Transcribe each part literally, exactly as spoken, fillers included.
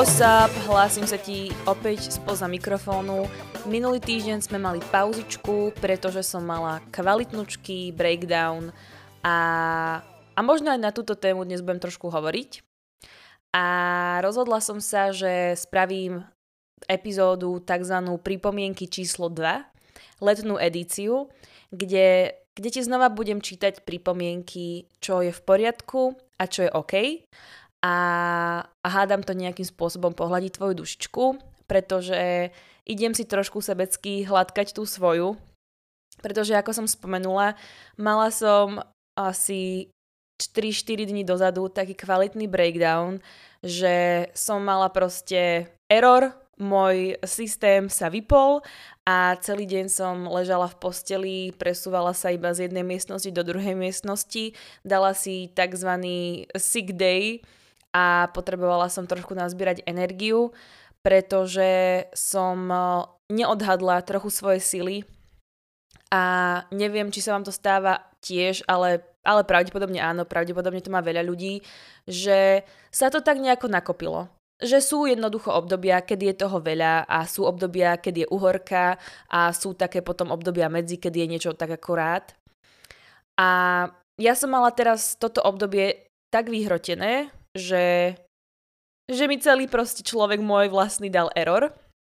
What's up? Hlásim sa ti opäť spoza mikrofónu. Minulý týždeň sme mali pauzičku, pretože som mala kvalitnúčky breakdown a, a možno aj na túto tému dnes budem trošku hovoriť. A rozhodla som sa, že spravím epizódu takzvanú pripomienky číslo dva, letnú edíciu, kde, kde ti znova budem čítať pripomienky, čo je v poriadku a čo je OK. A, a hádam to nejakým spôsobom pohľadiť tvoju dušičku, pretože idem si trošku sebecky hladkať tú svoju, pretože ako som spomenula, mala som asi tri štyri dní dozadu taký kvalitný breakdown, že som mala proste error, môj systém sa vypol a celý deň som ležala v posteli, presúvala sa iba z jednej miestnosti do druhej miestnosti, dala si takzvaný sick day a potrebovala som trošku nazbierať energiu, pretože som neodhadla trochu svoje sily a neviem, či sa vám to stáva tiež, ale, ale pravdepodobne áno, pravdepodobne to má veľa ľudí, že sa to tak nejako nakopilo. Že sú jednoducho obdobia, kedy je toho veľa a sú obdobia, kedy je uhorka a sú také potom obdobia medzi, kedy je niečo tak akorát. A ja som mala teraz toto obdobie tak vyhrotené, že, že mi celý proste človek môj vlastný dal error.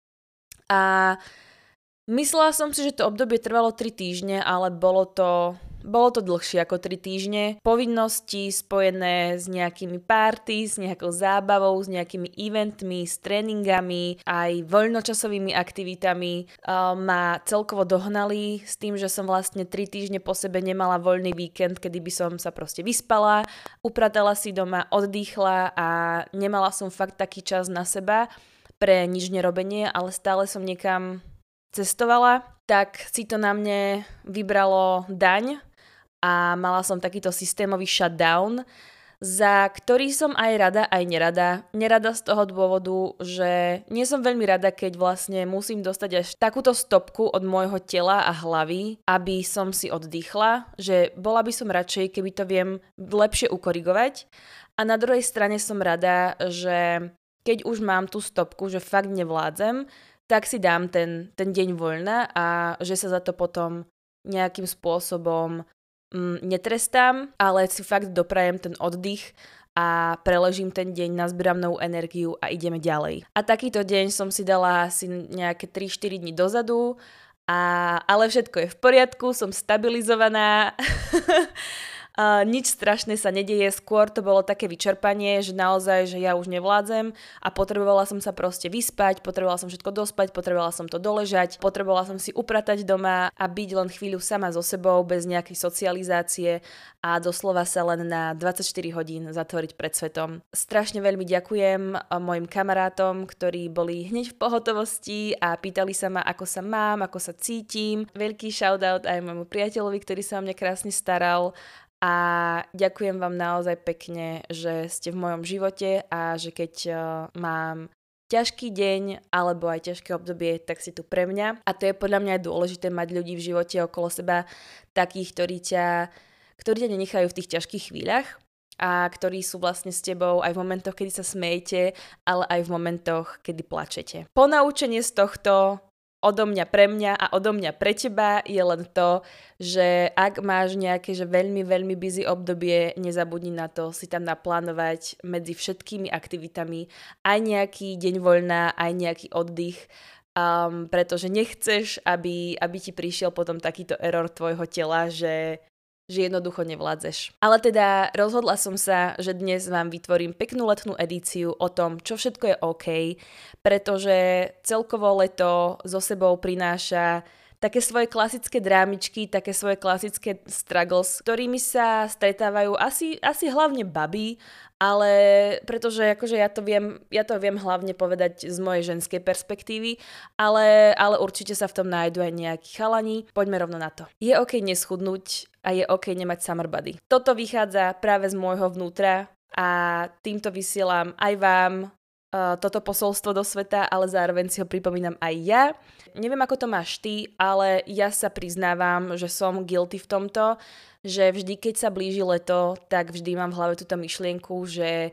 A myslela som si, že to obdobie trvalo tri týždne, ale bolo to, bolo to dlhšie ako tri týždne. Povinnosti spojené s nejakými party, s nejakou zábavou, s nejakými eventmi, s tréningami, aj voľnočasovými aktivitami uh, ma celkovo dohnali s tým, že som vlastne tri týždne po sebe nemala voľný víkend, kedy by som sa proste vyspala, upratala si doma, oddychla a nemala som fakt taký čas na seba pre nič nerobenie, ale stále som niekam cestovala, tak si to na mne vybralo daň a mala som takýto systémový shutdown, za ktorý som aj rada, aj nerada. Nerada z toho dôvodu, že nie som veľmi rada, keď vlastne musím dostať až takúto stopku od môjho tela a hlavy, aby som si oddychla, že bola by som radšej, keby to viem lepšie ukorigovať. A na druhej strane som rada, že keď už mám tú stopku, že fakt nevládzem, tak si dám ten, ten deň voľna a že sa za to potom nejakým spôsobom mm, netrestám, ale si fakt doprajem ten oddych a preležím ten deň, nazbieram novú energiu a ideme ďalej. A takýto deň som si dala asi nejaké tri štyri dní dozadu, a, ale všetko je v poriadku, som stabilizovaná. Uh, nič strašné sa nedeje, skôr to bolo také vyčerpanie, že naozaj, že ja už nevládzem a potrebovala som sa proste vyspať, potrebovala som všetko dospať, potrebovala som to doležať, potrebovala som si upratať doma a byť len chvíľu sama so sebou, bez nejakej socializácie a doslova sa len na dvadsaťštyri hodín zatvoriť pred svetom. Strašne veľmi ďakujem mojim kamarátom, ktorí boli hneď v pohotovosti a pýtali sa ma, ako sa mám, ako sa cítim. Veľký shoutout aj môjmu priateľovi, ktorý sa o mňa krásne staral. A ďakujem vám naozaj pekne, že ste v mojom živote a že keď uh, mám ťažký deň alebo aj ťažké obdobie, tak si tu pre mňa. A to je podľa mňa aj dôležité mať ľudí v živote okolo seba, takých, ktorí ťa, ktorí ťa nenechajú v tých ťažkých chvíľach a ktorí sú vlastne s tebou aj v momentoch, kedy sa smejete, ale aj v momentoch, kedy plačete. Ponaučenie z tohto odo mňa pre mňa a odo mňa pre teba je len to, že ak máš nejaké že veľmi, veľmi busy obdobie, nezabudni na to si tam naplánovať medzi všetkými aktivitami aj nejaký deň voľna, aj nejaký oddych, um, pretože nechceš, aby, aby ti prišiel potom takýto error tvojho tela, že že jednoducho nevládzeš. Ale teda rozhodla som sa, že dnes vám vytvorím peknú letnú edíciu o tom, čo všetko je OK, pretože celkovo leto so sebou prináša také svoje klasické drámičky, také svoje klasické struggles, s ktorými sa stretávajú asi, asi hlavne baby, ale pretože akože ja to viem, ja to viem hlavne povedať z mojej ženskej perspektívy, ale, ale určite sa v tom nájdu aj nejakí chalani. Poďme rovno na to. Je OK neschudnúť a je OK nemať summer body. Toto vychádza práve z môjho vnútra a týmto vysielam aj vám toto posolstvo do sveta, ale zároveň si ho pripomínam aj ja. Neviem, ako to máš ty, ale ja sa priznávam, že som guilty v tomto, že vždy, keď sa blíži leto, tak vždy mám v hlave túto myšlienku, že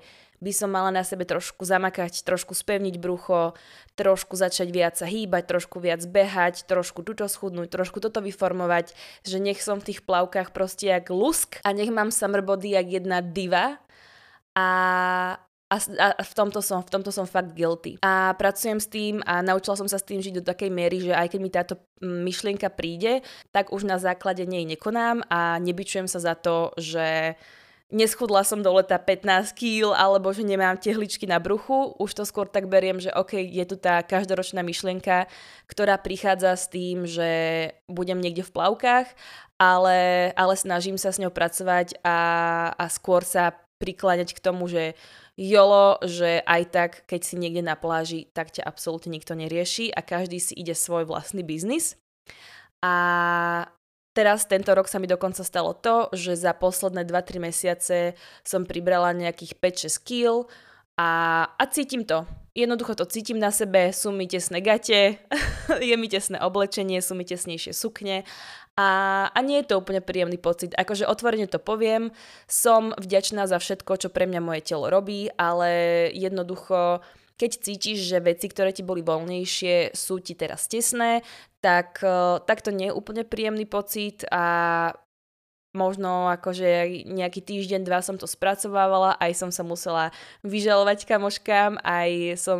by som mala na sebe trošku zamakať, trošku spevniť brucho, trošku začať viac sa hýbať, trošku viac behať, trošku tuto schudnúť, trošku toto vyformovať, že nech som v tých plavkách proste jak lusk a nech mám summer body jak jedna diva a A, a v, tomto som, v tomto som fakt guilty. A pracujem s tým a naučila som sa s tým žiť do takej miery, že aj keď mi táto myšlienka príde, tak už na základe nej nekonám a nebičujem sa za to, že neschudla som do leta pätnásť kíl alebo že nemám tehličky na bruchu. Už to skôr tak beriem, že ok, je tu tá každoročná myšlienka, ktorá prichádza s tým, že budem niekde v plavkách, ale, ale snažím sa s ňou pracovať a, a skôr sa prikláňať k tomu, že jolo, že aj tak, keď si niekde na pláži, tak ťa absolútne nikto nerieši a každý si ide svoj vlastný biznis. A teraz tento rok sa mi dokonca stalo to, že za posledné dva tri mesiace som pribrala nejakých päť šesť kíl a, a cítim to. Jednoducho to cítim na sebe, sú mi tesné gate, je mi tesné oblečenie, sú mi tesnejšie sukne a, a nie je to úplne príjemný pocit. Akože otvorene to poviem, som vďačná za všetko, čo pre mňa moje telo robí, ale jednoducho, keď cítiš, že veci, ktoré ti boli voľnejšie, sú ti teraz tesné, tak, tak to nie je úplne príjemný pocit a možno akože nejaký týždeň, dva som to spracovávala, aj som sa musela vyžalovať kamoškám, aj som,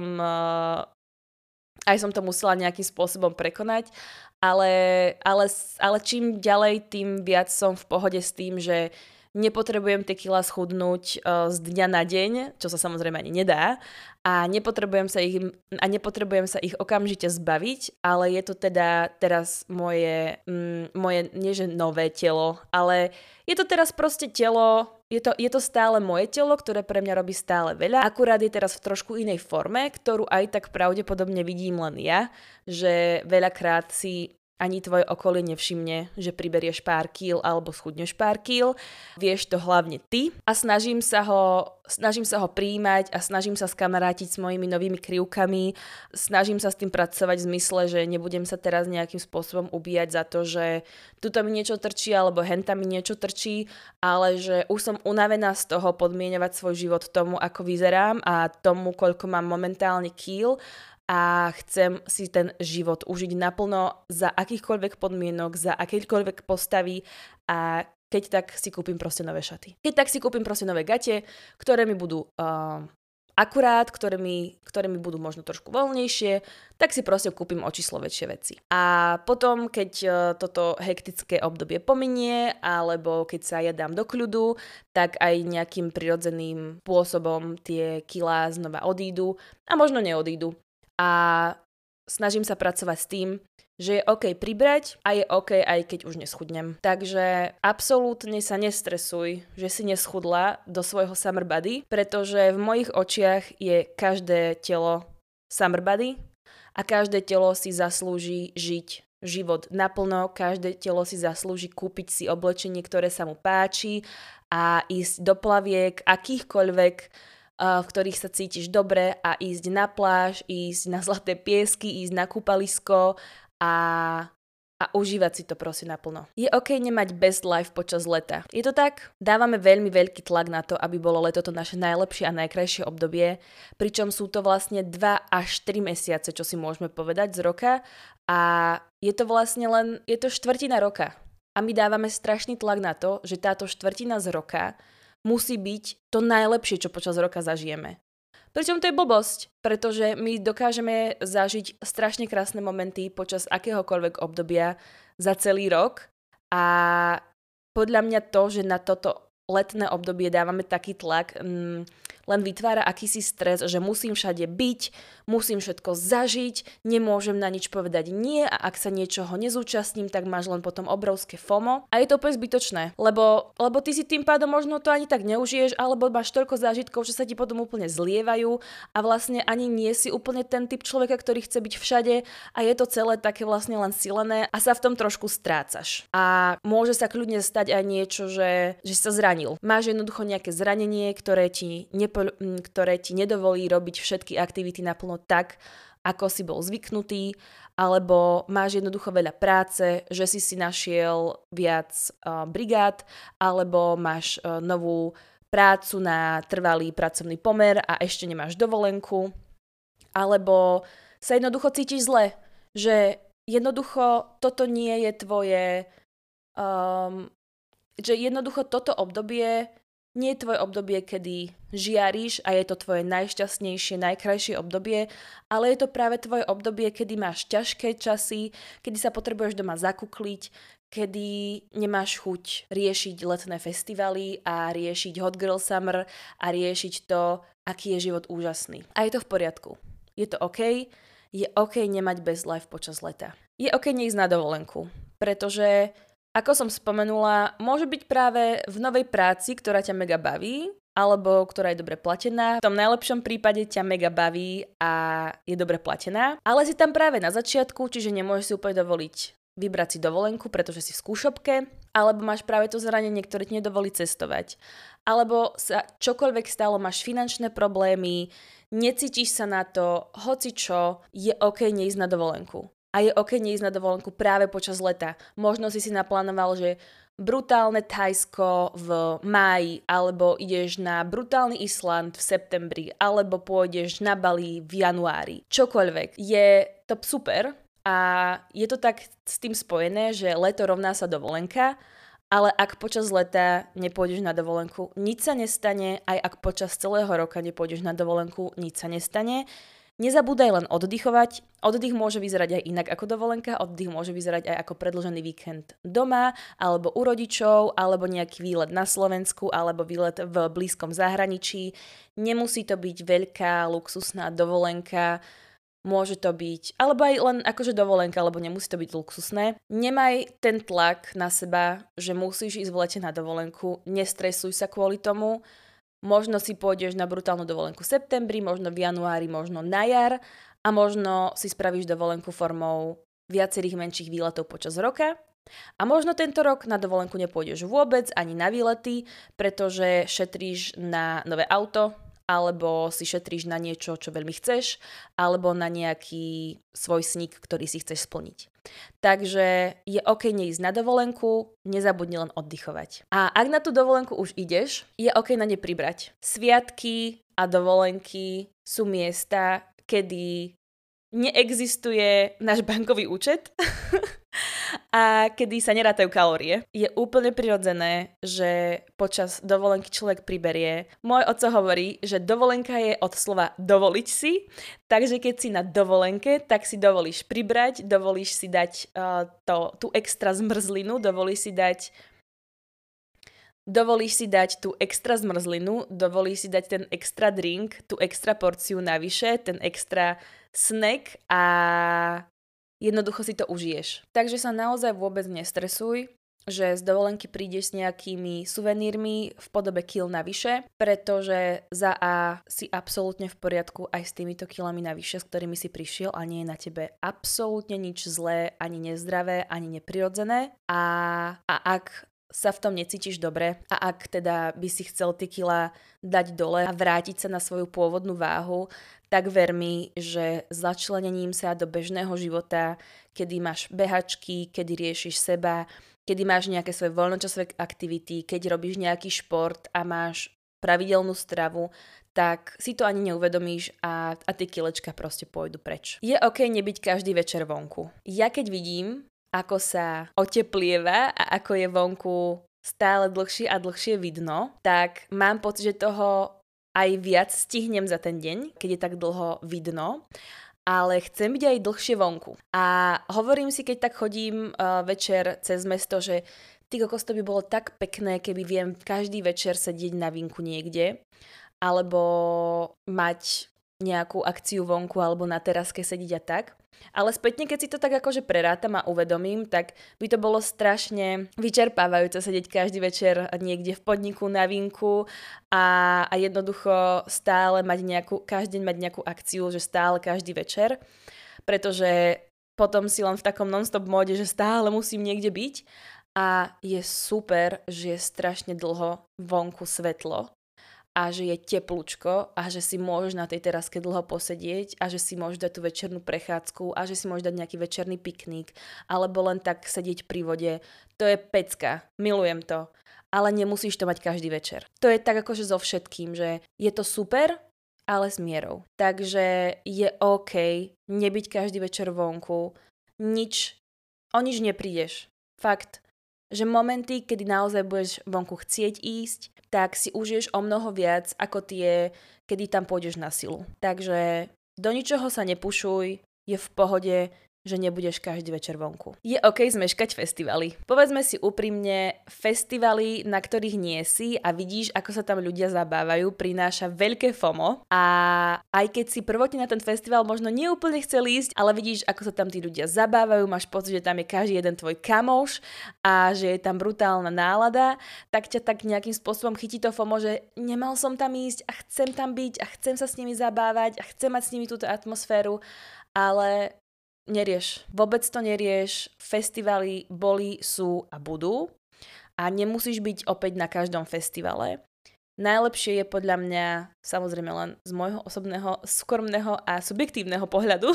aj som to musela nejakým spôsobom prekonať, ale, ale, ale čím ďalej, tým viac som v pohode s tým, že nepotrebujem tie kilá schudnúť z dňa na deň, čo sa samozrejme ani nedá, a nepotrebujem sa ich, a nepotrebujem sa ich okamžite zbaviť, ale je to teda teraz moje, mm, moje, nie že nové telo, ale je to teraz proste telo, je to, je to stále moje telo, ktoré pre mňa robí stále veľa, akurát je teraz v trošku inej forme, ktorú aj tak pravdepodobne vidím len ja, že veľakrát si ani tvoje okolie nevšimne, že priberieš pár kíl alebo schudneš pár kíl. Vieš to hlavne ty a snažím sa ho, snažím sa ho prijímať a snažím sa skamarátiť s mojimi novými krivkami. Snažím sa s tým pracovať v zmysle, že nebudem sa teraz nejakým spôsobom ubíjať za to, že tuto mi niečo trčí alebo henta mi niečo trčí, ale že už som unavená z toho podmieňovať svoj život tomu, ako vyzerám a tomu, koľko mám momentálne kíl. A chcem si ten život užiť naplno za akýchkoľvek podmienok, za akýkoľvek postavy a keď tak si kúpim proste nové šaty. Keď tak si kúpim proste nové gate, ktoré mi budú uh, akurát, ktoré mi, ktoré mi budú možno trošku voľnejšie, tak si proste kúpim o číslo väčšie veci. A potom, keď uh, toto hektické obdobie pominie, alebo keď sa ja dám do kľudu, tak aj nejakým prirodzeným spôsobom tie kilá znova odídu a možno neodídu. A snažím sa pracovať s tým, že je OK pribrať a je OK aj keď už neschudnem. Takže absolútne sa nestresuj, že si neschudla do svojho summer body, pretože v mojich očiach je každé telo summer body a každé telo si zaslúži žiť život naplno, každé telo si zaslúži kúpiť si oblečenie, ktoré sa mu páči a ísť do plaviek akýchkoľvek, v ktorých sa cítiš dobre a ísť na pláž, ísť na zlaté piesky, ísť na kúpalisko a, a užívať si to prosím naplno. Je OK nemať best life počas leta. Je to tak? Dávame veľmi veľký tlak na to, aby bolo leto to naše najlepšie a najkrajšie obdobie, pričom sú to vlastne dva až tri mesiace, čo si môžeme povedať z roka a je to vlastne len, je to štvrtina roka. A my dávame strašný tlak na to, že táto štvrtina z roka musí byť to najlepšie, čo počas roka zažijeme. Pričom to je blbosť, pretože my dokážeme zažiť strašne krásne momenty počas akéhokoľvek obdobia za celý rok a podľa mňa to, že na toto letné obdobie dávame taký tlak, mm, len vytvára akýsi stres, že musím všade byť, musím všetko zažiť, nemôžem na nič povedať nie a ak sa niečoho nezúčastním, tak máš len potom obrovské FOMO a je to úplne zbytočné, lebo, lebo ty si tým pádom možno to ani tak neužiješ, alebo máš toľko zážitkov, že sa ti potom úplne zlievajú a vlastne ani nie si úplne ten typ človeka, ktorý chce byť všade a je to celé také vlastne len silené a sa v tom trošku strácaš. A môže sa kľudne stať aj niečo, že, že sa zranil. Máš jednoducho nejaké zranenie, ktoré ti ne ktoré ti nedovolí robiť všetky aktivity naplno tak, ako si bol zvyknutý, alebo máš jednoducho veľa práce, že si si našiel viac uh, brigád, alebo máš uh, novú prácu na trvalý pracovný pomer a ešte nemáš dovolenku, alebo sa jednoducho cítiš zle, že jednoducho toto nie je tvoje, um, že jednoducho toto obdobie nie je tvoje obdobie, kedy žiariš a je to tvoje najšťastnejšie, najkrajšie obdobie, ale je to práve tvoje obdobie, kedy máš ťažké časy, kedy sa potrebuješ doma zakukliť, kedy nemáš chuť riešiť letné festivaly a riešiť Hot Girl Summer a riešiť to, aký je život úžasný. A je to v poriadku. Je to OK, je OK nemať best life počas leta. Je OK neísť na dovolenku, pretože ako som spomenula, môže byť práve v novej práci, ktorá ťa mega baví, alebo ktorá je dobre platená. V tom najlepšom prípade ťa mega baví a je dobre platená, ale si tam práve na začiatku, čiže nemôžeš si úplne dovoliť vybrať si dovolenku, pretože si v skúšobke, alebo máš práve to zranenie, ktoré ti nedovolí cestovať. Alebo sa čokoľvek stalo, máš finančné problémy, necítiš sa na to, hocičo, je OK neísť na dovolenku. A je OK neísť na dovolenku práve počas leta. Možno si si naplánoval, že brutálne Thajsko v máji, alebo ideš na brutálny Island v septembri, alebo pôjdeš na Bali v januári. Čokoľvek. Je to super a je to tak s tým spojené, že leto rovná sa dovolenka, ale ak počas leta nepôjdeš na dovolenku, nič sa nestane, aj ak počas celého roka nepôjdeš na dovolenku, nič sa nestane. Nezabúdaj len oddychovať. Oddych môže vyzerať aj inak ako dovolenka, oddych môže vyzerať aj ako predĺžený víkend doma, alebo u rodičov, alebo nejaký výlet na Slovensku, alebo výlet v blízkom zahraničí. Nemusí to byť veľká, luxusná dovolenka, môže to byť, alebo aj len akože dovolenka, alebo nemusí to byť luxusné. Nemaj ten tlak na seba, že musíš ísť v lete na dovolenku, nestresuj sa kvôli tomu. Možno si pôjdeš na brutálnu dovolenku v septembri, možno v januári, možno na jar a možno si spravíš dovolenku formou viacerých menších výletov počas roka. A možno tento rok na dovolenku nepôjdeš vôbec ani na výlety, pretože šetríš na nové auto, alebo si šetríš na niečo, čo veľmi chceš, alebo na nejaký svoj sník, ktorý si chceš splniť. Takže je OK neísť na dovolenku, nezabudni len oddychovať. A ak na tú dovolenku už ideš, je OK na ne pribrať. Sviatky a dovolenky sú miesta, kedy neexistuje náš bankový účet a kedy sa nerátajú kalórie. Je úplne prirodzené, že počas dovolenky človek priberie. Môj oco hovorí, že dovolenka je od slova dovoliť si, takže keď si na dovolenke, tak si dovolíš pribrať, dovolíš si dať uh, to, tú extra zmrzlinu, dovolíš si dať Dovolíš si dať tú extra zmrzlinu, dovolíš si dať ten extra drink, tú extra porciu navyše, ten extra snack a jednoducho si to užiješ. Takže sa naozaj vôbec nestresuj, že z dovolenky prídeš s nejakými suvenírmi v podobe kil navyše, pretože za A si absolútne v poriadku aj s týmito kilami navyše, s ktorými si prišiel a nie je na tebe absolútne nič zlé, ani nezdravé, ani neprirodzené. A, a ak sa v tom necítiš dobre a ak teda by si chcel tie kilá dať dole a vrátiť sa na svoju pôvodnú váhu, tak ver mi, že začlenením sa do bežného života, kedy máš behačky, kedy riešiš seba, kedy máš nejaké svoje voľnočasové aktivity, keď robíš nejaký šport a máš pravidelnú stravu, tak si to ani neuvedomíš a, a tie kilečka proste pôjdu preč. Je OK nebyť každý večer vonku. Ja keď vidím, ako sa oteplieva a ako je vonku stále dlhšie a dlhšie vidno, tak mám pocit, že toho aj viac stihnem za ten deň, keď je tak dlho vidno, ale chcem byť aj dlhšie vonku. A hovorím si, keď tak chodím uh, večer cez mesto, že ty kokos, to by bolo tak pekné, keby viem každý večer sedieť na vínku niekde, alebo mať nejakú akciu vonku, alebo na teraske sedieť a tak. Ale spätne, keď si to tak akože prerátam a uvedomím, tak by to bolo strašne vyčerpávajúce sedieť každý večer niekde v podniku na vínku a, a jednoducho stále mať nejakú, každý deň mať nejakú akciu, že stále každý večer, pretože potom si len v takom non-stop móde, že stále musím niekde byť a je super, že je strašne dlho vonku svetlo a že je teplúčko a že si môžeš na tej teraske dlho posedieť a že si môžeš dať tú večernú prechádzku a že si môžeš dať nejaký večerný piknik alebo len tak sedieť pri vode. To je pecka. Milujem to. ale nemusíš to mať každý večer. To je tak akože so všetkým, že je to super, ale s mierou. Takže je OK nebyť každý večer vonku, nič, o nič neprídeš. Fakt, že momenty, kedy naozaj budeš vonku chcieť ísť, tak si užiješ o mnoho viac ako tie, kedy tam pôjdeš na silu. Takže do ničoho sa nepušuj, je v pohode, že nebudeš každý večer vonku. Je OK zmeškať festivaly. Povedzme si úprimne, festivaly, na ktorých nie si a vidíš, ako sa tam ľudia zabávajú, prináša veľké FOMO a aj keď si prvotne na ten festival možno neúplne chcel ísť, ale vidíš, ako sa tam tí ľudia zabávajú, máš pocit, že tam je každý jeden tvoj kamoš a že je tam brutálna nálada, tak ťa tak nejakým spôsobom chytí to FOMO, že nemal som tam ísť a chcem tam byť a chcem sa s nimi zabávať a chcem mať s nimi túto atmosféru, ale nerieš. Vôbec to nerieš. Festivaly boli, sú a budú. A nemusíš byť opäť na každom festivale. Najlepšie je podľa mňa, samozrejme len z môjho osobného, skromného a subjektívneho pohľadu,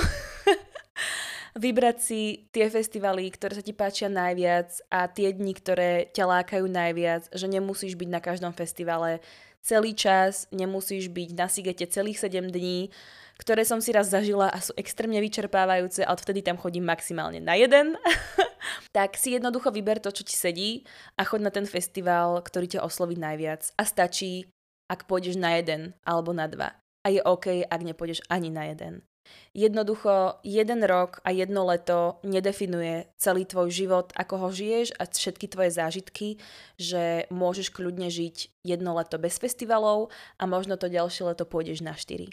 vybrať si tie festivaly, ktoré sa ti páčia najviac a tie dni, ktoré ťa lákajú najviac, že nemusíš byť na každom festivale celý čas, nemusíš byť na Sigete celých sedem dní, ktoré som si raz zažila a sú extrémne vyčerpávajúce, ale vtedy tam chodím maximálne na jeden. Tak si jednoducho vyber to, čo ti sedí a choď na ten festival, ktorý ťa osloví najviac. A stačí, ak pôjdeš na jeden alebo na dva. A je OK, ak nepôjdeš ani na jeden. Jednoducho, jeden rok a jedno leto nedefinuje celý tvoj život, ako ho žiješ a všetky tvoje zážitky, že môžeš kľudne žiť jedno leto bez festivalov a možno to ďalšie leto pôjdeš na štyri.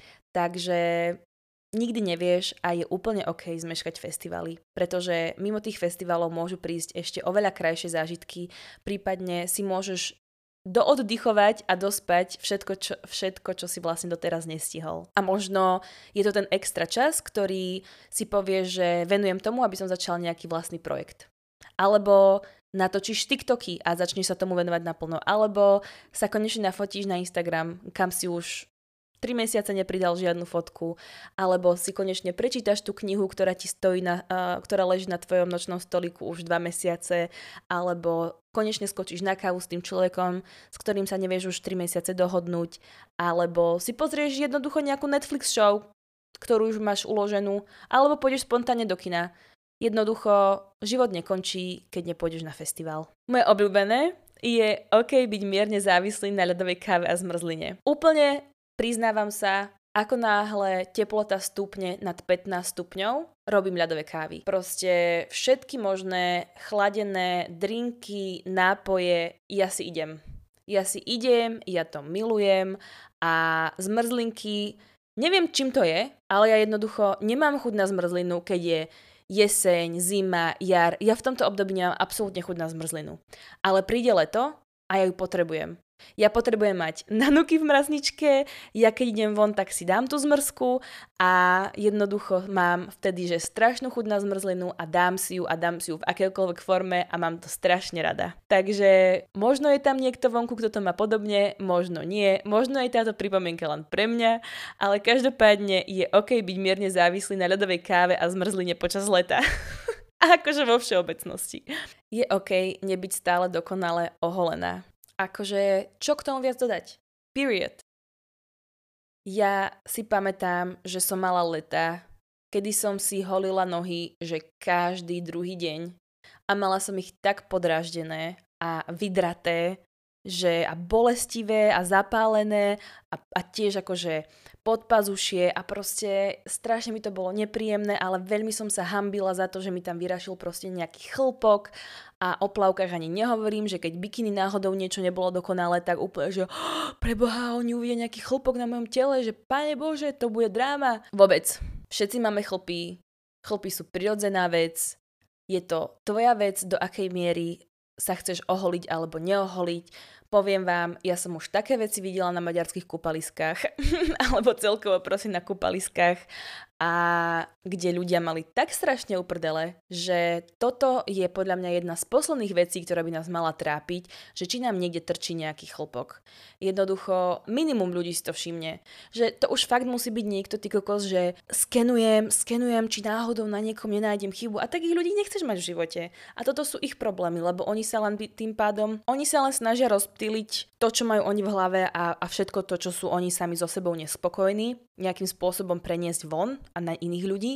Takže nikdy nevieš a je úplne OK zmeškať festivaly, pretože mimo tých festivalov môžu prísť ešte oveľa krajšie zážitky, prípadne si môžeš dooddychovať a dospať všetko čo, všetko, čo si vlastne doteraz nestihol. A možno je to ten extra čas, ktorý si povieš, že venujem tomu, aby som začal nejaký vlastný projekt. Alebo natočíš TikToky a začneš sa tomu venovať naplno. Alebo sa konečne nafotíš na Instagram, kam si už tri mesiace nepridal žiadnu fotku, alebo si konečne prečítaš tú knihu, ktorá ti stojí na, uh, ktorá leží na tvojom nočnom stoliku už dva mesiace, alebo konečne skočíš na kávu s tým človekom, s ktorým sa nevieš už tri mesiace dohodnúť, alebo si pozrieš jednoducho nejakú Netflix show, ktorú už máš uloženú, alebo pôjdeš spontánne do kina. Jednoducho, život nekončí, keď nepôjdeš na festival. Moje obľúbené je OK byť mierne závislý na ľadovej káve a zmrzline. Úplne priznávam sa, ako náhle teplota stúpne nad pätnásť stupňov, robím ľadové kávy. Proste všetky možné chladené drinky, nápoje, ja si idem. Ja si idem, ja to milujem a zmrzlinky, neviem čím to je, ale ja jednoducho nemám chuť na zmrzlinu, keď je jeseň, zima, jar. Ja v tomto období nemám absolútne chuť na zmrzlinu. Ale príde leto a ja ju potrebujem. Ja potrebujem mať nanuky v mrazničke, ja keď idem von, tak si dám tú zmrzku a jednoducho mám vtedy, že strašnú chuť na zmrzlinu a dám si ju a dám si ju v akékoľvek forme a mám to strašne rada. Takže možno je tam niekto vonku, kto to má podobne, možno nie, možno je táto pripomienka len pre mňa, ale každopádne je OK byť mierne závislý na ľadovej káve a zmrzline počas leta. Akože vo všeobecnosti. Je OK nebyť stále dokonale oholená. Akože, čo k tomu viac dodať? Period. Ja si pamätám, že som mala leta, kedy som si holila nohy, že každý druhý deň a mala som ich tak podráždené a vydraté, že a bolestivé a zapálené a, a tiež akože podpazušie a proste strašne mi to bolo nepríjemné, ale veľmi som sa hanbila za to, že mi tam vyrašil proste nejaký chlpok a o plavkách ani nehovorím, že keď bikiny náhodou niečo nebolo dokonalé, tak úplne, že oh, preboha, oni uvidia nejaký chlpok na mojom tele, že pane Bože, to bude dráma. Vôbec. Všetci máme chlpy, chlpy sú prirodzená vec, je to tvoja vec, do akej miery sa chceš oholiť alebo neoholiť. Poviem vám, ja som už také veci videla na maďarských kúpaliskách, alebo celkovo prosím na kúpaliskách a kde ľudia mali tak strašne uprdele, že toto je podľa mňa jedna z posledných vecí, ktorá by nás mala trápiť, že či nám niekde trčí nejaký chlpok. Jednoducho minimum ľudí si to všimne, že to už fakt musí byť niekto, ty kokos, že skenujem, skenujem, či náhodou na niekom nenájdem chybu a takých ľudí nechceš mať v živote. A toto sú ich problémy, lebo oni sa len tým pádom, oni sa len snažia rozptýliť to, čo majú oni v hlave a, a všetko to, čo sú oni sami so sebou nespokojní, nejakým spôsobom preniesť von a na iných ľudí.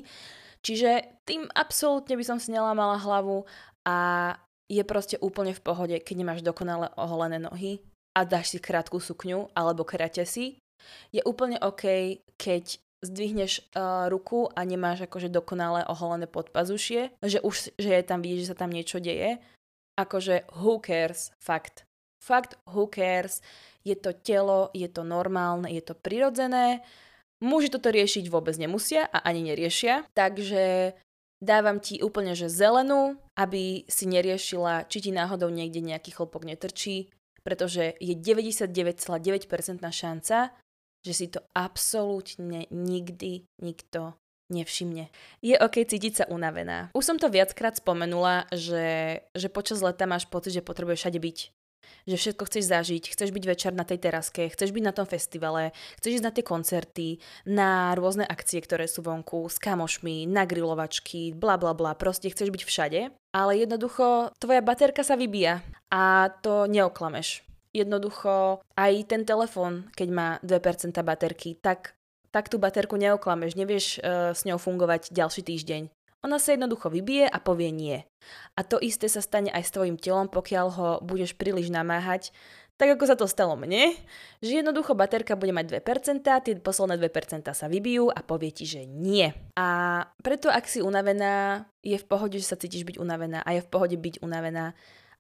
Čiže tým absolútne by som si nelámala hlavu a je proste úplne v pohode, keď nemáš dokonale oholené nohy a dáš si krátku sukňu alebo kraťasy. Je úplne OK, keď zdvihneš uh, ruku a nemáš akože dokonale oholené podpazušie, že už že je tam vidíš, že sa tam niečo deje. Akože who cares, fakt. Fakt, who cares. Je to telo, je to normálne, je to prirodzené. Muži toto riešiť vôbec nemusia a ani neriešia, takže dávam ti úplne že zelenú, aby si neriešila, či ti náhodou niekde nejaký chlpok netrčí, pretože je deväťdesiatdeväť celá deväť percent šanca, že si to absolútne nikdy nikto nevšimne. Je OK cítiť sa unavená. Už som to viackrát spomenula, že, že počas leta máš pocit, že potrebuješ všade byť. Že všetko chceš zažiť, chceš byť večer na tej teraske, chceš byť na tom festivale, chceš ísť na tie koncerty, na rôzne akcie, ktoré sú vonku, s kamošmi, na grilovačky, bla bla bla, proste chceš byť všade, ale jednoducho tvoja baterka sa vybíja a to neoklameš. Jednoducho aj ten telefón, keď má dve percentá baterky, tak, tak tú baterku neoklameš, nevieš uh, s ňou fungovať ďalší týždeň. Ona sa jednoducho vybije a povie nie. A to isté sa stane aj s tvojim telom, pokiaľ ho budeš príliš namáhať, tak ako sa to stalo mne, že jednoducho baterka bude mať dve percentá, tie posledné dve percentá sa vybijú a povie ti, že nie. A preto ak si unavená, je v pohode, že sa cítiš byť unavená a je v pohode byť unavená.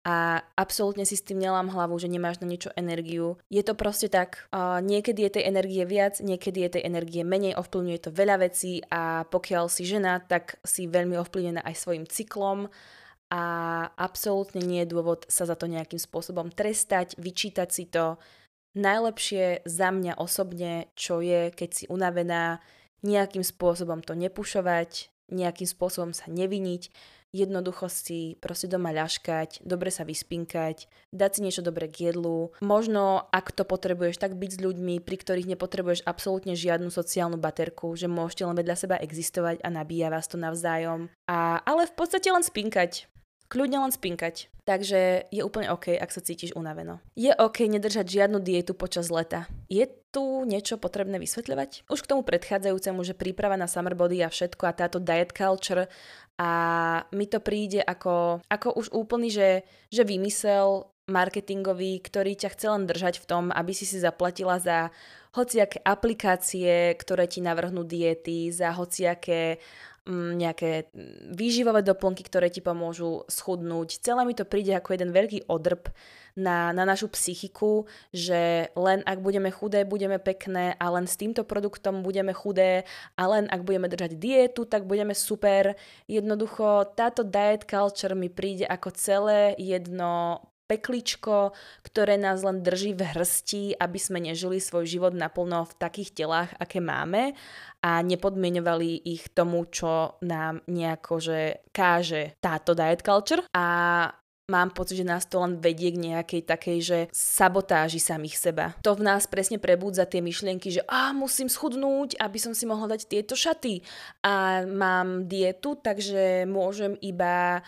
A absolútne si s tým nelám hlavu, že nemáš na niečo energiu. Je to proste tak, uh, niekedy je tej energie viac, niekedy je tej energie menej, ovplyvňuje to veľa vecí a pokiaľ si žena, tak si veľmi ovplyvnená aj svojim cyklom a absolútne nie je dôvod sa za to nejakým spôsobom trestať, vyčítať si to. Najlepšie za mňa osobne, čo je, keď si unavená, nejakým spôsobom to nepušovať, nejakým spôsobom sa neviniť, jednoducho si proste doma ľaškať, dobre sa vyspinkať, dať si niečo dobré k jedlu. Možno, ak to potrebuješ, tak byť s ľuďmi, pri ktorých nepotrebuješ absolútne žiadnu sociálnu baterku, že môžete len vedľa seba existovať a nabíja vás to navzájom. A, ale v podstate len spinkať. Kľudne len spinkať. Takže je úplne OK, ak sa cítiš unaveno. Je OK nedržať žiadnu dietu počas leta. Je tu niečo potrebné vysvetľovať? Už k tomu predchádzajúcemu, že príprava na summer body a všetko a táto diet culture a mi to príde ako, ako už úplný, že, že vymysel marketingový, ktorý ťa chce len držať v tom, aby si si zaplatila za hociaké aplikácie, ktoré ti navrhnú diety, za hociaké nejaké výživové doplnky, ktoré ti pomôžu schudnúť. Celé mi to príde ako jeden veľký odrb na, na našu psychiku, že len ak budeme chudé, budeme pekné a len s týmto produktom budeme chudé a len ak budeme držať dietu, tak budeme super. Jednoducho táto diet culture mi príde ako celé jedno pekličko, ktoré nás len drží v hrsti, aby sme nežili svoj život naplno v takých telách, aké máme a nepodmieňovali ich tomu, čo nám nejako že káže táto diet culture. A mám pocit, že nás to len vedie k nejakej takej, že sabotáži samých seba. To v nás presne prebúdza tie myšlienky, že á, musím schudnúť, aby som si mohla dať tieto šaty. A mám dietu, takže môžem iba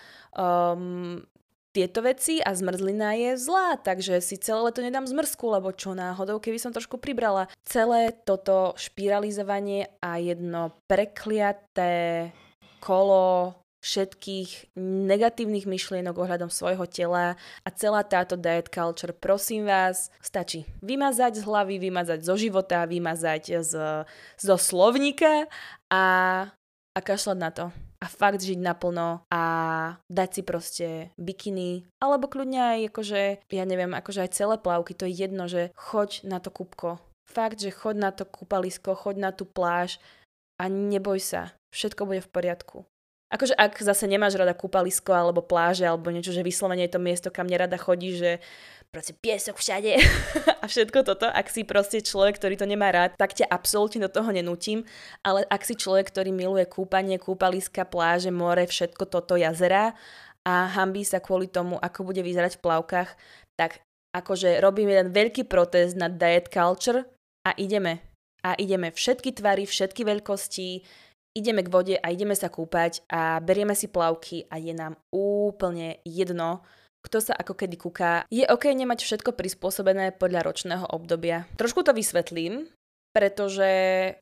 um, tieto veci a zmrzlina je zlá, takže si celé leto nedám zmrzku, lebo čo náhodou, keby som trošku pribrala. Celé toto špiralizovanie a jedno prekliaté kolo všetkých negatívnych myšlienok ohľadom svojho tela a celá táto diet culture, prosím vás, stačí vymazať z hlavy, vymazať zo života, vymazať z, zo slovníka a, a kašľať na to. A fakt žiť naplno a dať si proste bikiny, alebo kľudne aj akože, ja neviem, akože aj celé plavky, to je jedno, že choď na to kúpko. Fakt, že choď na to kúpalisko, choď na tú pláž a neboj sa, všetko bude v poriadku. Akože ak zase nemáš rada kúpalisko alebo pláže alebo niečo, že vyslovene je to miesto, kam nerada chodíš, že proste piesok všade a všetko toto, ak si proste človek, ktorý to nemá rád, tak ťa absolútne do toho nenútim, ale ak si človek, ktorý miluje kúpanie, kúpaliska, pláže, more, všetko toto, jazera a hanbí sa kvôli tomu, ako bude vyzerať v plavkách, tak akože robím jeden veľký protest na diet culture a ideme. A ideme všetky tvary, všetky veľkosti, ideme k vode a ideme sa kúpať a berieme si plavky a je nám úplne jedno, kto sa ako kedy kúka. Je OK nemať všetko prispôsobené podľa ročného obdobia. Trošku to vysvetlím, pretože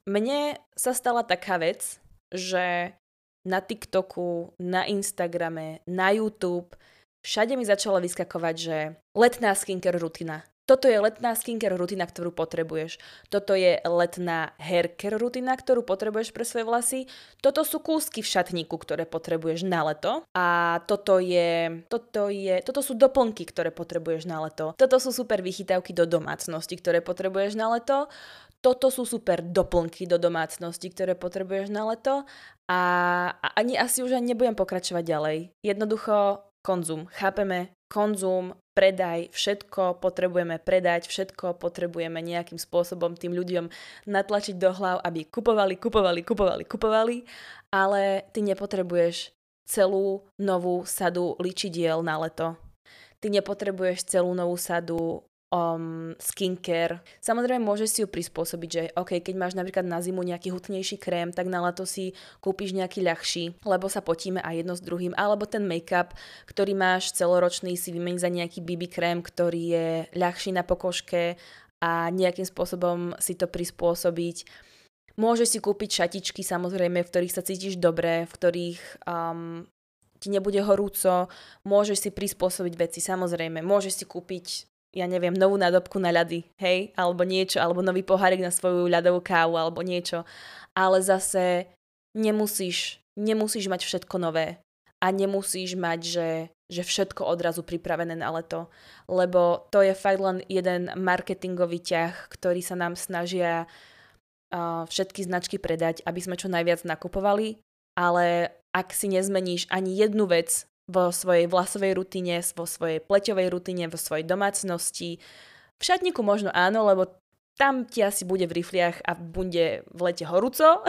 mne sa stala taká vec, že na TikToku, na Instagrame, na YouTube všade mi začala vyskakovať, že letná skincare rutina. Toto je letná skincare rutina, ktorú potrebuješ. Toto je letná haircare rutina, ktorú potrebuješ pre svoje vlasy. Toto sú kúsky v šatníku, ktoré potrebuješ na leto. A toto je, toto je, toto sú doplnky, ktoré potrebuješ na leto. Toto sú super vychytávky do domácnosti, ktoré potrebuješ na leto. Toto sú super doplnky do domácnosti, ktoré potrebuješ na leto. A, a ani asi už ani nebudem pokračovať ďalej. Jednoducho konzum. Chápeme? Konzum, predaj, všetko potrebujeme predať, všetko potrebujeme nejakým spôsobom tým ľuďom natlačiť do hlav, aby kupovali, kupovali, kupovali, kupovali, ale ty nepotrebuješ celú novú sadu ličidiel na leto. Ty nepotrebuješ celú novú sadu um, skincare. Samozrejme môžeš si ju prispôsobiť, že OK, keď máš napríklad na zimu nejaký hutnejší krém, tak na leto si kúpiš nejaký ľahší, lebo sa potíme aj jedno s druhým, alebo ten make-up, ktorý máš celoročný, si vymeniť za nejaký bé bé krém, ktorý je ľahší na pokožke a nejakým spôsobom si to prispôsobiť. Môžeš si kúpiť šatičky, samozrejme, v ktorých sa cítiš dobre, v ktorých um, ti nebude horúco, môžeš si prispôsobiť veci, samozrejme, môžeš si kúpiť, ja neviem, novú nádobku na ľady, hej, alebo niečo, alebo nový pohárik na svoju ľadovú kávu, alebo niečo, ale zase nemusíš, nemusíš mať všetko nové a nemusíš mať, že, že všetko odrazu pripravené na leto, lebo to je fakt len jeden marketingový ťah, ktorý sa nám snažia uh, všetky značky predať, aby sme čo najviac nakupovali, ale ak si nezmeníš ani jednu vec vo svojej vlasovej rutine, vo svojej pleťovej rutine, vo svojej domácnosti, v šatníku možno áno, lebo tam ti asi bude v rifliach a bude v lete horúco,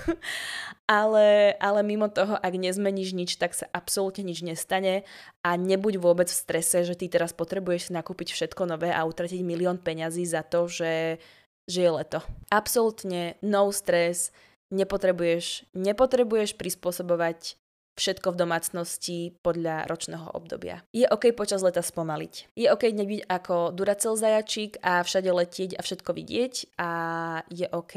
ale, ale mimo toho, ak nezmeníš nič, tak sa absolútne nič nestane a nebuď vôbec v strese, že ty teraz potrebuješ si nakúpiť všetko nové a utratiť milión peňazí za to, že, že je leto. Absolútne no stres, nepotrebuješ, nepotrebuješ prispôsobovať všetko v domácnosti podľa ročného obdobia. Je OK počas leta spomaliť. Je OK nebyť ako Duracell zajačík a všade letieť a všetko vidieť a je OK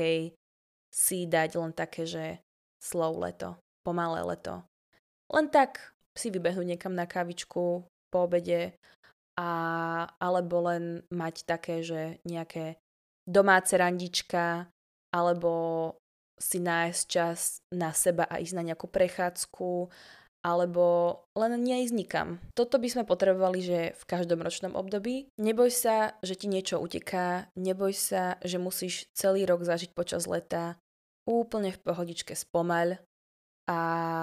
si dať len také, že slow leto, pomalé leto. Len tak si vybehnúť niekam na kávičku po obede a, alebo len mať také, že nejaké domáce randička alebo si nájsť čas na seba a ísť na nejakú prechádzku alebo len neísť nikam. Toto by sme potrebovali, že v každom ročnom období. Neboj sa, že ti niečo uteká, neboj sa, že musíš celý rok zažiť počas leta úplne v pohodičke spomaľ a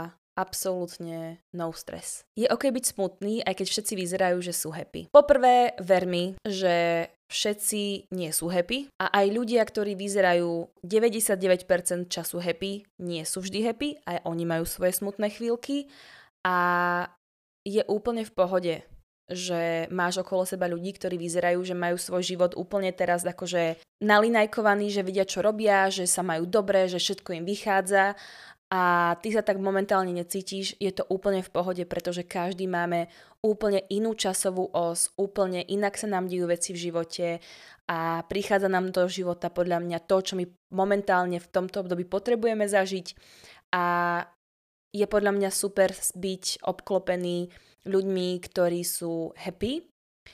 absolútne no stres. Je OK byť smutný, aj keď všetci vyzerajú, že sú happy. Poprvé, ver mi, že všetci nie sú happy a aj ľudia, ktorí vyzerajú deväťdesiatdeväť percent času happy, nie sú vždy happy, aj oni majú svoje smutné chvíľky a je úplne v pohode, že máš okolo seba ľudí, ktorí vyzerajú, že majú svoj život úplne teraz akože nalinajkovaný, že vidia, čo robia, že sa majú dobre, že všetko im vychádza a ty sa tak momentálne necítiš, je to úplne v pohode, pretože každý máme úplne inú časovú os, úplne inak sa nám dejú veci v živote a prichádza nám do života podľa mňa to, čo my momentálne v tomto období potrebujeme zažiť a je podľa mňa super byť obklopený ľuďmi, ktorí sú happy,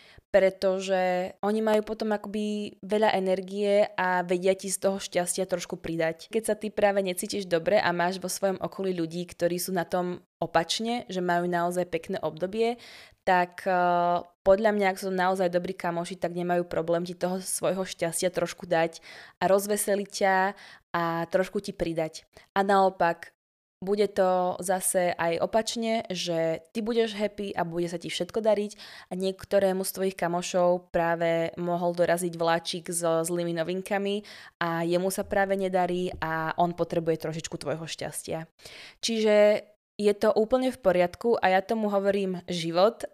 pretože oni majú potom akoby veľa energie a vedia ti z toho šťastia trošku pridať. Keď sa ty práve necítiš dobre a máš vo svojom okolí ľudí, ktorí sú na tom opačne, že majú naozaj pekné obdobie, tak uh, podľa mňa, ak sú naozaj dobrí kamoši, tak nemajú problém ti toho svojho šťastia trošku dať a rozveseliť ťa a trošku ti pridať. A naopak, bude to zase aj opačne, že ty budeš happy a bude sa ti všetko dariť a niektorému z tvojich kamošov práve mohol doraziť vláčik so zlými novinkami a jemu sa práve nedarí a on potrebuje trošičku tvojho šťastia. Čiže je to úplne v poriadku a ja tomu hovorím život.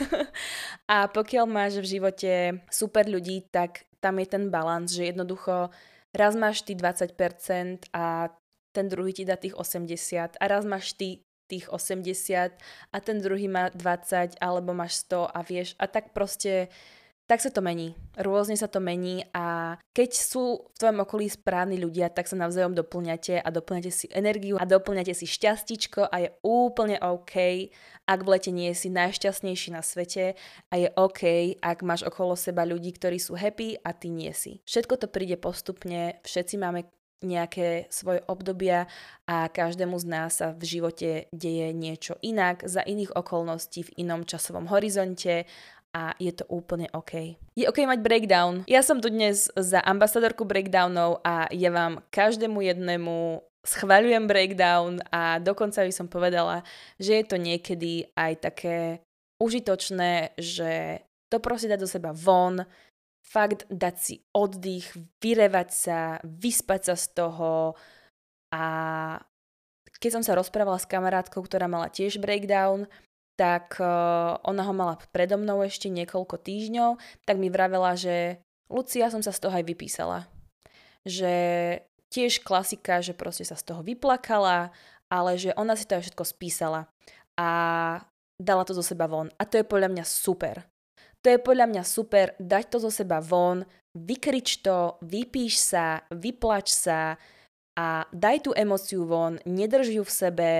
A pokiaľ máš v živote super ľudí, tak tam je ten balans, že jednoducho raz máš ty dvadsať percent a ten druhý ti dá tých osemdesiat a raz máš ty tých osemdesiat a ten druhý má dvadsať alebo máš sto a vieš a tak proste, tak sa to mení. Rôzne sa to mení a keď sú v tvojom okolí správni ľudia, tak sa navzájom doplňate a doplňate si energiu a doplňate si šťastičko a je úplne OK, ak v lete nie si najšťastnejší na svete a je OK, ak máš okolo seba ľudí, ktorí sú happy a ty nie si. Všetko to príde postupne, všetci máme nejaké svoje obdobia a každému z nás sa v živote deje niečo inak, za iných okolností, v inom časovom horizonte a je to úplne OK. Je OK mať breakdown. Ja som tu dnes za ambasadorku breakdownov a ja vám každému jednému schvaľujem breakdown a dokonca by som povedala, že je to niekedy aj také užitočné, že to proste dať do seba von, fakt dať si oddych, vyrevať sa, vyspať sa z toho a keď som sa rozprávala s kamarátkou, ktorá mala tiež breakdown, tak uh, ona ho mala predo mnou ešte niekoľko týždňov, tak mi vravela, že Lucia, som sa z toho aj vypísala. Že tiež klasika, že proste sa z toho vyplakala, ale že ona si to aj všetko spísala a dala to zo seba von. A to je podľa mňa super. To je podľa mňa super, dať to zo seba von, vykrič to, vypíš sa, vyplač sa a daj tú emóciu von, nedrž ju v sebe,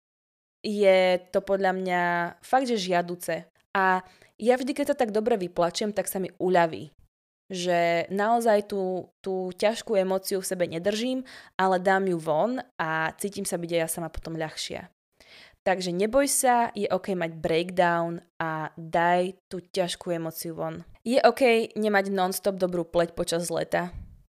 je to podľa mňa fakt, že žiaduce. A ja vždy, keď sa tak dobre vyplačem, tak sa mi uľaví. Že naozaj tú, tú ťažkú emóciu v sebe nedržím, ale dám ju von a cítim sa byť aj ja sama potom ľahšia. Takže neboj sa, je OK mať breakdown a daj tú ťažkú emóciu von. Je OK nemať non-stop dobrú pleť počas leta.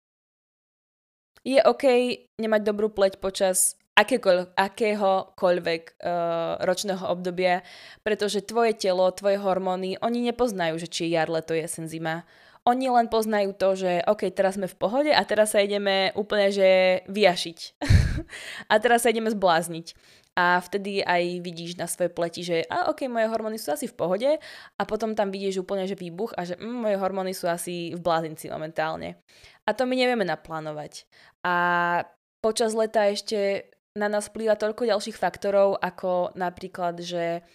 Je OK nemať dobrú pleť počas akékoľ, akéhokoľvek uh, ročného obdobia, pretože tvoje telo, tvoje hormóny, oni nepoznajú, že či je jar, leto, jesen, zima. Oni len poznajú to, že OK, teraz sme v pohode a teraz sa ideme úplne, že vyjašiť. A teraz sa ideme zblázniť. A vtedy aj vidíš na svojej pleti, že a ok, moje hormóny sú asi v pohode a potom tam vidíš úplne, že výbuch a že mm, moje hormóny sú asi v blázinci momentálne. A to my nevieme naplánovať. A počas leta ešte na nás vplýva toľko ďalších faktorov, ako napríklad, že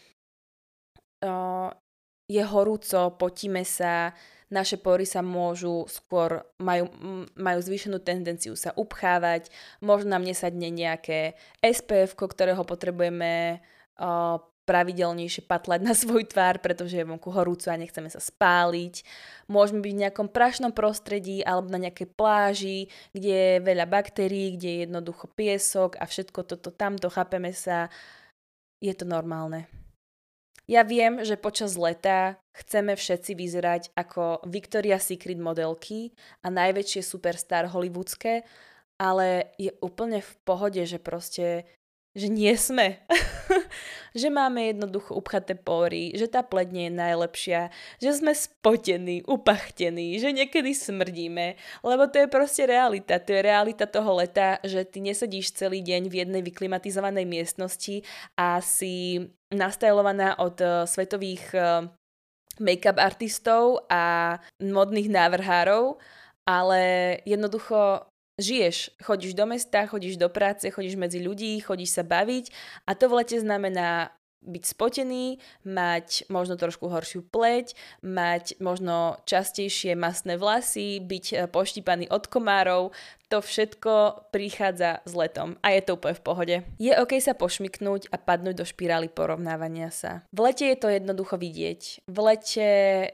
uh, je horúco, potíme sa, naše pory sa môžu skôr, majú, majú zvýšenú tendenciu sa upchávať, možno nám nesadne nejaké es pé ef, ktorého potrebujeme uh, pravidelnejšie patlať na svoj tvár, pretože je vonku horúco a nechceme sa spáliť. Môžeme byť v nejakom prašnom prostredí alebo na nejakej pláži, kde je veľa baktérií, kde je jednoducho piesok a všetko toto tamto, chápeme sa, je to normálne. Ja viem, že počas leta chceme všetci vyzerať ako Victoria's Secret modelky a najväčšie superstar hollywoodske, ale je úplne v pohode, že proste, že nie sme. Že máme jednoducho upchaté pory, že tá pleť nie je najlepšia, že sme spotení, upachtení, že niekedy smrdíme, lebo to je proste realita. To je realita toho leta, že ty nesedíš celý deň v jednej vyklimatizovanej miestnosti a si nastajlovaná od uh, svetových uh, make-up artistov a modných návrhárov, ale jednoducho žiješ, chodíš do mesta, chodíš do práce, chodíš medzi ľudí, chodíš sa baviť a to v lete znamená byť spotený, mať možno trošku horšiu pleť, mať možno častejšie masné vlasy, byť poštípaný od komárov. To všetko prichádza s letom a je to úplne v pohode. Je OK sa pošmyknúť a padnúť do špirály porovnávania sa. V lete je to jednoducho vidieť. V lete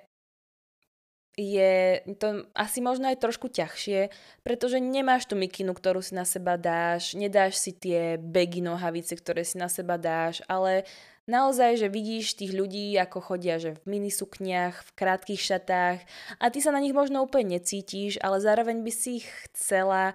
je to asi možno aj trošku ťažšie, pretože nemáš tú mikinu, ktorú si na seba dáš, nedáš si tie baggy nohavice, ktoré si na seba dáš, ale naozaj, že vidíš tých ľudí, ako chodia, že v minisukniach, v krátkych šatách a ty sa na nich možno úplne necítiš, ale zároveň by si ich chcela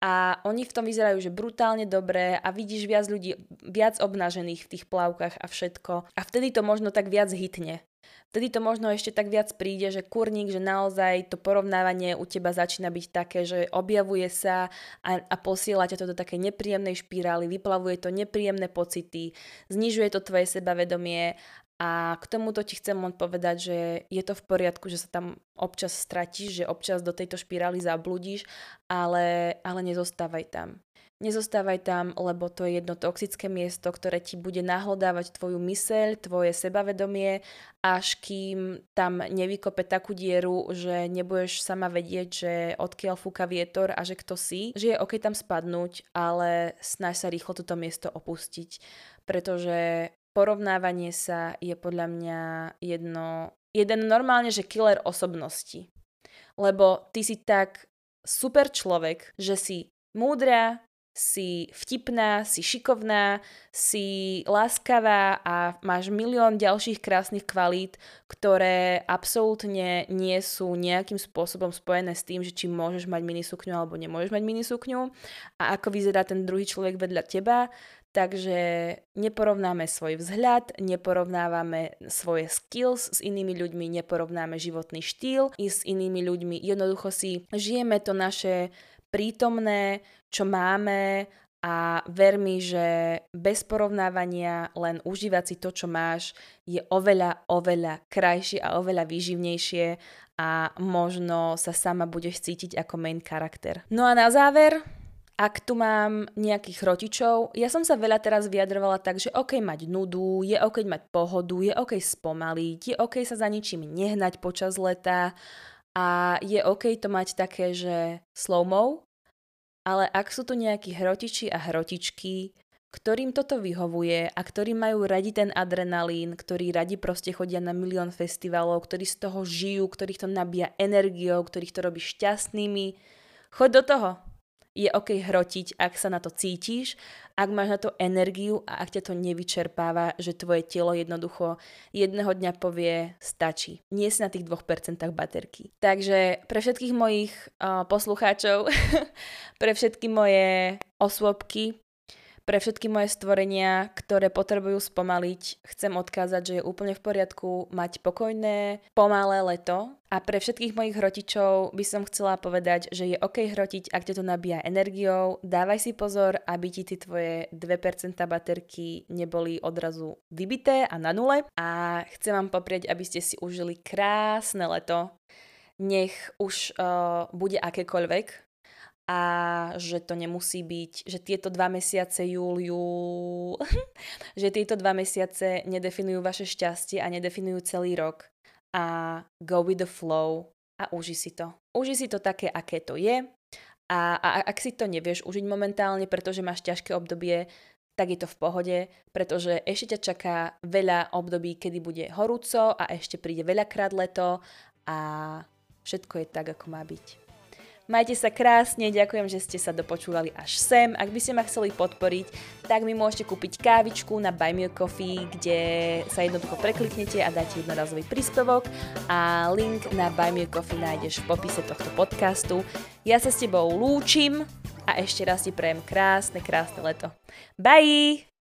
a oni v tom vyzerajú, že brutálne dobré a vidíš viac ľudí, viac obnažených v tých plavkách a všetko. A vtedy to možno tak viac hitne. Vtedy to možno ešte tak viac príde, že kurník, že naozaj to porovnávanie u teba začína byť také, že objavuje sa a, a posiela ťa to do také nepríjemnej špirály, vyplavuje to nepríjemné pocity, znižuje to tvoje sebavedomie a k tomuto ti chcem len povedať, že je to v poriadku, že sa tam občas stratíš, že občas do tejto špirály zabludíš, ale, ale nezostávaj tam. Nezostávaj tam, lebo to je jedno toxické miesto, ktoré ti bude nahlodávať tvoju myseľ, tvoje sebavedomie, až kým tam nevykope takú dieru, že nebudeš sama vedieť, že odkiaľ fúka vietor a že kto si, že je ok tam spadnúť, ale snaž sa rýchlo toto miesto opustiť, pretože porovnávanie sa je podľa mňa jedno, jeden normálne, že killer osobnosti. Lebo ty si tak super človek, že si múdra, si vtipná, si šikovná, si láskavá a máš milión ďalších krásnych kvalít, ktoré absolútne nie sú nejakým spôsobom spojené s tým, že či môžeš mať minisukňu alebo nemôžeš mať minisukňu a ako vyzerá ten druhý človek vedľa teba. Takže neporovnáme svoj vzhľad, neporovnávame svoje skills s inými ľuďmi, neporovnáme životný štýl i s inými ľuďmi. Jednoducho si žijeme to naše prítomné, čo máme a ver mi, že bez porovnávania len užívať si to, čo máš, je oveľa, oveľa krajšie a oveľa výživnejšie a možno sa sama budeš cítiť ako main charakter. No a na záver, ak tu mám nejakých rotičov, ja som sa veľa teraz vyjadrovala tak, že OK mať nudu, je OK mať pohodu, je OK spomaliť, je OK sa za ničím nehnať počas leta a je OK to mať také, že slow-mo, ale ak sú tu nejakí hrotiči a hrotičky, ktorým toto vyhovuje a ktorí majú radi ten adrenalín, ktorí radi proste chodia na milión festivalov, ktorí z toho žijú, ktorých to nabíja energiou, ktorých to robí šťastnými, choď do toho. Je OK hrotiť, ak sa na to cítiš, ak máš na to energiu a ak ťa to nevyčerpáva, že tvoje telo jednoducho jedného dňa povie stačí. Nie si na tých dvoch percentách baterky. Takže pre všetkých mojich uh, poslucháčov, pre všetky moje osôbky, pre všetky moje stvorenia, ktoré potrebujú spomaliť, chcem odkázať, že je úplne v poriadku mať pokojné, pomalé leto. A pre všetkých mojich hrotičov by som chcela povedať, že je OK hrotiť, ak ťa to nabíja energiou. Dávaj si pozor, aby ti tie tvoje dve percentá baterky neboli odrazu vybité a na nule. A chcem vám poprieť, aby ste si užili krásne leto. Nech už uh, bude akékoľvek. A že to nemusí byť, že tieto dva mesiace júl, júl, že tieto dva mesiace nedefinujú vaše šťastie a nedefinujú celý rok. A go with the flow a uži si to. Uži si to také, aké to je. A, a ak si to nevieš užiť momentálne, pretože máš ťažké obdobie, tak je to v pohode, pretože ešte ťa čaká veľa období, kedy bude horúco a ešte príde veľakrát leto a všetko je tak, ako má byť. Majte sa krásne, ďakujem, že ste sa dopočúvali až sem. Ak by ste ma chceli podporiť, tak mi môžete kúpiť kávičku na Buy Me a Coffee, kde sa jednoducho prekliknete a dáte jednorazový príspevok a link na Buy Me a Coffee nájdeš v popise tohto podcastu. Ja sa s tebou lúčim a ešte raz ti prajem krásne, krásne leto. Bye!